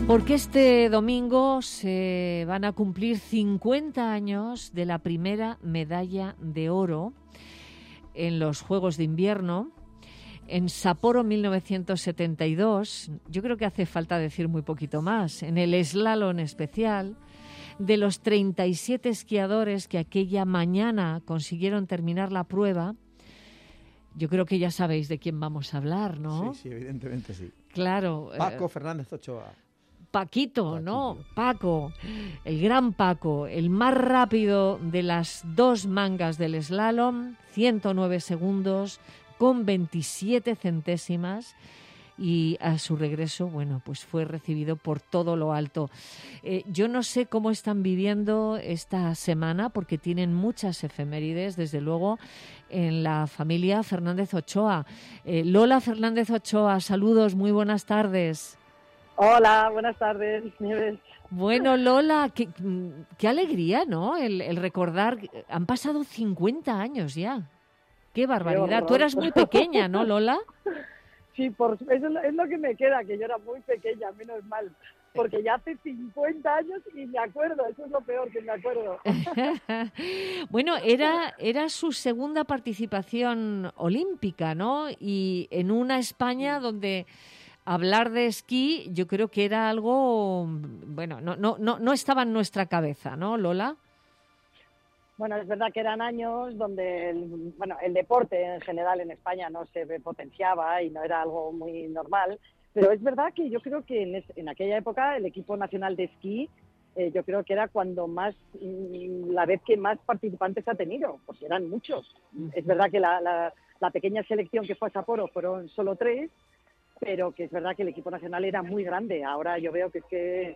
Porque este domingo se van a cumplir 50 años de la primera medalla de oro en los Juegos de Invierno. En Sapporo 1972, yo creo que hace falta decir muy poquito más, en el slalom especial, de los 37 esquiadores que aquella mañana consiguieron terminar la prueba, yo creo que ya sabéis de quién vamos a hablar, ¿no? Sí, evidentemente sí. Claro. Paco Fernández Ochoa. Paquito, ¿no? Paco, el gran Paco, el más rápido de las dos mangas del slalom, 109 segundos con 27 centésimas. Y a su regreso, bueno, pues fue recibido por todo lo alto. Yo no sé cómo están viviendo esta semana, porque tienen muchas efemérides, desde luego, en la familia Fernández Ochoa. Lola Fernández Ochoa, saludos, muy buenas tardes. Hola, buenas tardes, Nieves. Bueno, Lola, qué alegría, ¿no? El recordar, han pasado 50 años ya. ¡Qué barbaridad! Tú eras muy pequeña, ¿no, Lola? Sí, eso es lo que me queda, que yo era muy pequeña, menos mal. Porque ya hace 50 años y me acuerdo, eso es lo peor, que me acuerdo. Bueno, era su segunda participación olímpica, ¿no? Y en una España donde hablar de esquí yo creo que era algo, bueno, no estaba en nuestra cabeza, ¿no, Lola? Bueno, es verdad que eran años donde el deporte en general en España no se potenciaba y no era algo muy normal, pero es verdad que yo creo que en aquella época el equipo nacional de esquí yo creo que era cuando más, la vez que más participantes ha tenido, porque eran muchos. Es verdad que la pequeña selección que fue a Sapporo fueron solo 3, pero que es verdad que el equipo nacional era muy grande. Ahora yo veo que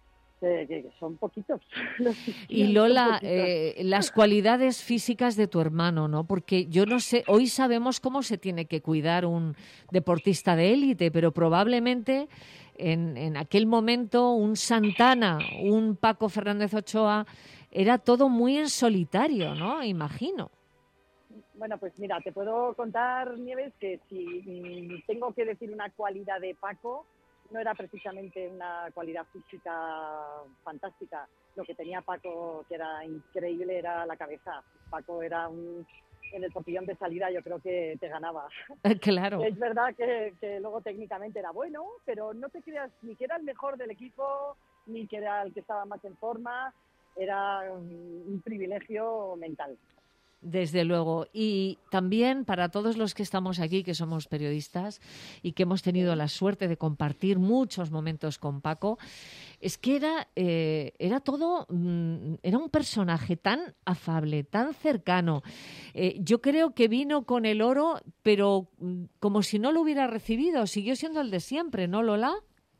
son poquitos. Y Lola, las cualidades físicas de tu hermano, ¿no? Porque yo no sé, hoy sabemos cómo se tiene que cuidar un deportista de élite, pero probablemente en aquel momento un Santana, un Paco Fernández Ochoa, era todo muy en solitario, ¿no? Imagino. Bueno, pues mira, te puedo contar, Nieves, que si tengo que decir una cualidad de Paco, no era precisamente una cualidad física fantástica. Lo que tenía Paco, que era increíble, era la cabeza. Paco era en el portillón de salida yo creo que te ganaba. Claro. Es verdad que luego técnicamente era bueno, pero no te creas ni que era el mejor del equipo, ni que era el que estaba más en forma. Era un privilegio mental. Desde luego. Y también para todos los que estamos aquí, que somos periodistas y que hemos tenido la suerte de compartir muchos momentos con Paco, es que era todo, era un personaje tan afable, tan cercano. Yo creo que vino con el oro, pero como si no lo hubiera recibido, siguió siendo el de siempre, ¿no, Lola?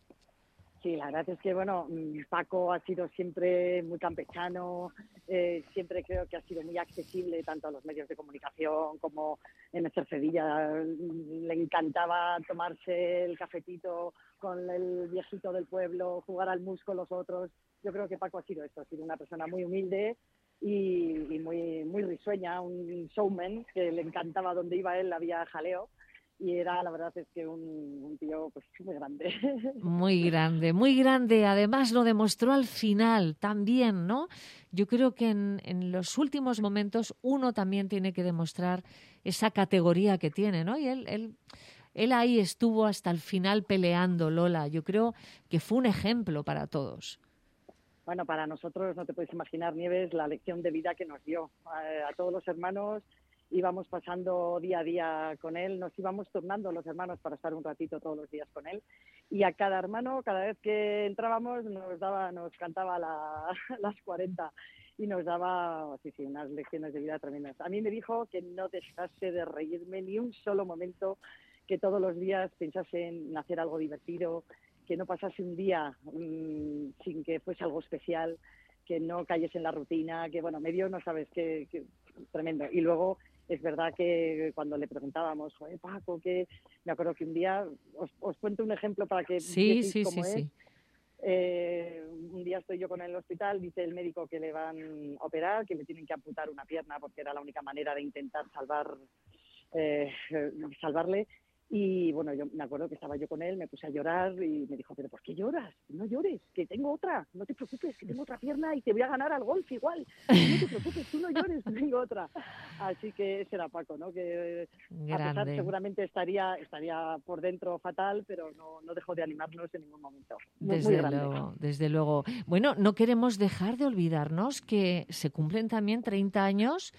Sí, la verdad es que, Paco ha sido siempre muy campechano, siempre creo que ha sido muy accesible tanto a los medios de comunicación como en Esther Sevilla. Le encantaba tomarse el cafetito con el viejito del pueblo, jugar al mus con los otros. Yo creo que Paco ha sido una persona muy humilde y muy, muy risueña, un showman que le encantaba donde iba él, había jaleo. Y era, la verdad es que un tío pues muy grande. Muy grande, muy grande. Además lo demostró al final también, ¿no? Yo creo que en los últimos momentos uno también tiene que demostrar esa categoría que tiene, ¿no? Y él ahí estuvo hasta el final peleando, Lola. Yo creo que fue un ejemplo para todos. Bueno, para nosotros no te puedes imaginar, Nieves, la lección de vida que nos dio. A todos los hermanos íbamos pasando día a día con él, nos íbamos turnando los hermanos para estar un ratito todos los días con él. Y a cada hermano, cada vez que entrábamos, nos cantaba las 40 y nos daba, unas lecciones de vida tremendas. A mí me dijo que no dejase de reírme ni un solo momento, que todos los días pensase en hacer algo divertido, que no pasase un día sin que fuese algo especial, que no cayese en la rutina, que medio no sabes qué tremendo. Y luego es verdad que cuando le preguntábamos, Paco, que me acuerdo que un día, os cuento un ejemplo para que veáis cómo es. Sí. Un día estoy yo con él en el hospital, dice el médico que le van a operar, que le tienen que amputar una pierna porque era la única manera de intentar salvarle. Y bueno, yo me acuerdo que estaba yo con él, me puse a llorar y me dijo, ¿pero por qué lloras? No llores, que tengo otra, no te preocupes, que tengo otra pierna y te voy a ganar al golf igual. No te preocupes, tú no llores, que tengo otra. Así que ese era Paco, ¿no? Que a pesar seguramente estaría por dentro fatal, pero no dejó de animarnos en ningún momento. Muy grande. Desde luego. Bueno, no queremos dejar de olvidarnos que se cumplen también 30 años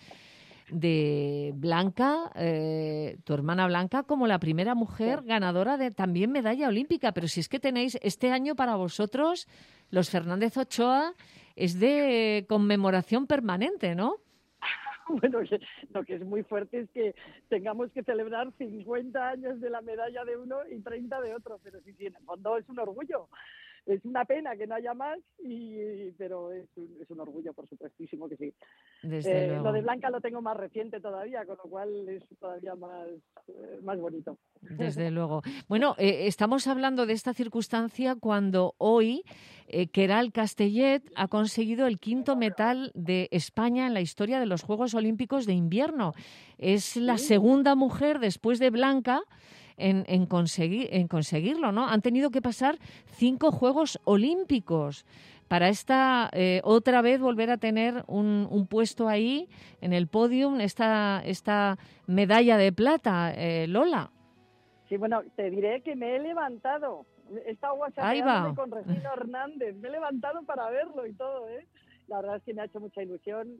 de Blanca, tu hermana Blanca, como la primera mujer ganadora de también medalla olímpica. Pero si es que tenéis este año para vosotros, los Fernández Ochoa, es de conmemoración permanente, ¿no? Bueno, lo que es muy fuerte es que tengamos que celebrar 50 años de la medalla de uno y 30 de otro, pero sí, en el fondo es un orgullo. Es una pena que no haya más, pero es un orgullo, por supuestísimo que sí. Lo de Blanca lo tengo más reciente todavía, con lo cual es todavía más bonito. Desde luego. Bueno, estamos hablando de esta circunstancia cuando hoy Queralt Castellet ha conseguido el 5º metal de España en la historia de los Juegos Olímpicos de Invierno. Es la segunda mujer después de Blanca en conseguirlo, ¿no? Han tenido que pasar 5 Juegos Olímpicos para otra vez volver a tener un puesto ahí en el podium, esta medalla de plata, Lola. Sí, bueno, te diré que me he levantado. He estado whatsappeándome con Regina Hernández. Me he levantado para verlo y todo, ¿eh? La verdad es que me ha hecho mucha ilusión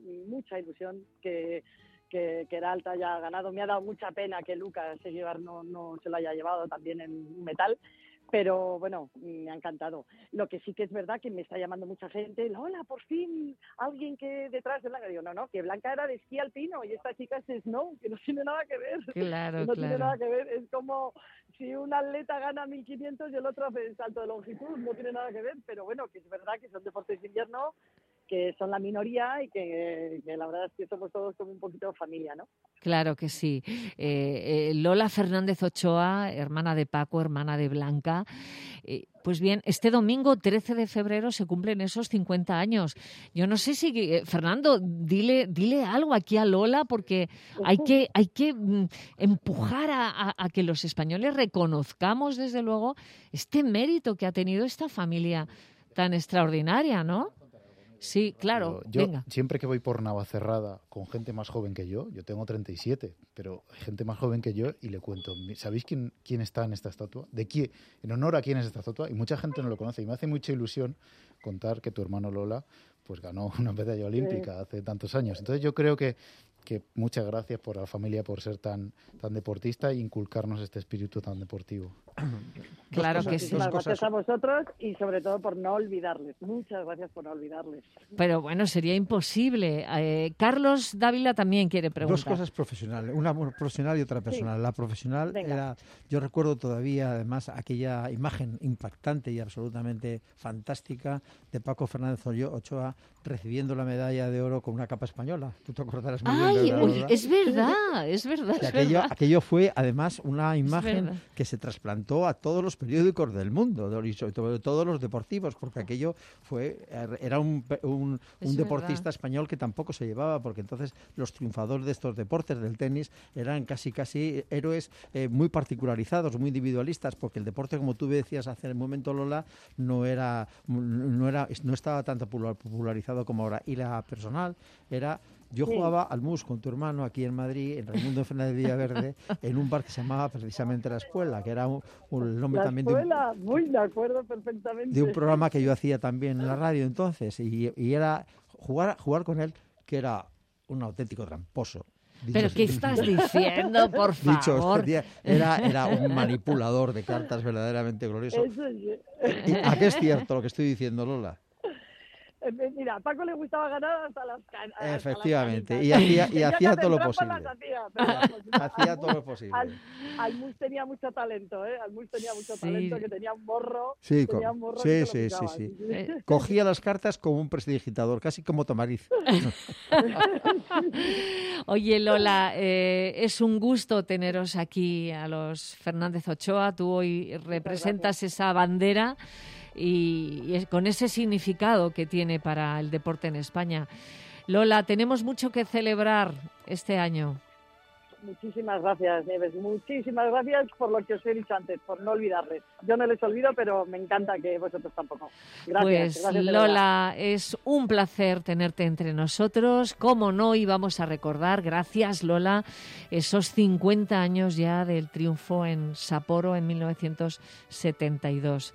que Queralt haya ganado. Me ha dado mucha pena que Lucas no se lo haya llevado también en metal, pero bueno, me ha encantado. Lo que sí que es verdad que me está llamando mucha gente, hola, por fin, alguien que detrás de Blanca. Digo, no, que Blanca era de esquí alpino y esta chica es snow, que no tiene nada que ver. Claro, tiene nada que ver, es como si un atleta gana 1500 y el otro hace salto de longitud, no tiene nada que ver, pero bueno, que es verdad que son deportes de invierno, que son la minoría y que la verdad es que somos todos como un poquito de familia, ¿no? Claro que sí. Lola Fernández Ochoa, hermana de Paco, hermana de Blanca. Pues bien, este domingo 13 de febrero se cumplen esos 50 años. Yo no sé si, Fernando, dile algo aquí a Lola, porque hay que empujar a que los españoles reconozcamos, desde luego, este mérito que ha tenido esta familia tan extraordinaria, ¿no? Sí, claro. Yo venga. Siempre que voy por Navacerrada con gente más joven que yo tengo 37, pero hay gente más joven que yo y le cuento, ¿sabéis quién está en esta estatua? ¿En honor a quién es esta estatua? Y mucha gente no lo conoce y me hace mucha ilusión contar que tu hermano Lola pues ganó una medalla olímpica hace tantos años. Entonces yo creo que muchas gracias por la familia por ser tan deportista e inculcarnos este espíritu tan deportivo. Claro que sí. Muchas gracias a vosotros y sobre todo por no olvidarles. Muchas gracias por no olvidarles. Pero bueno, sería imposible. Carlos Dávila también quiere preguntar. Dos cosas profesionales, una profesional y otra personal. Sí. La profesional era, yo recuerdo todavía además aquella imagen impactante y absolutamente fantástica de Paco Fernández Ochoa recibiendo la medalla de oro con una capa española. Tú te acordarás muy bien. Oye, es verdad. Aquello fue además una imagen que se trasplantó a todos los periódicos del mundo, y sobre todo todos los deportivos, porque aquello era un deportista español que tampoco se llevaba, porque entonces los triunfadores de estos deportes del tenis eran casi héroes muy particularizados, muy individualistas, porque el deporte, como tú decías hace un momento, Lola, no estaba tanto popularizado como ahora. Y la personal era... Yo jugaba al mus con tu hermano aquí en Madrid, en Raimundo Fernández Villaverde, en un bar que se llamaba precisamente La Escuela, que era el nombre también de acuerdo perfectamente. De un programa que yo hacía también en la radio entonces, y era jugar con él, que era un auténtico tramposo. ¿Pero qué estás diciendo, por favor? Era un manipulador de cartas verdaderamente glorioso. ¿A qué es cierto lo que estoy diciendo, Lola? Mira, a Paco le gustaba ganar hasta las canas. Efectivamente, y hacía todo lo posible. Hacía todo lo posible. Almus tenía mucho talento, Almus tenía mucho talento, que tenía un morro. Sí. Sí. Cogía las cartas como un prestidigitador, casi como Tamariz. Oye, Lola, es un gusto teneros aquí a los Fernández Ochoa. Tú hoy representas esa bandera y con ese significado que tiene para el deporte en España. Lola, tenemos mucho que celebrar este año. Muchísimas gracias, Nieves. Muchísimas gracias por lo que os he dicho antes, por no olvidarles. Yo no les olvido, pero me encanta que vosotros tampoco. Gracias. Pues gracias Lola, es un placer tenerte entre nosotros. Cómo no íbamos a recordar, gracias Lola, esos 50 años ya del triunfo en Sapporo en 1972.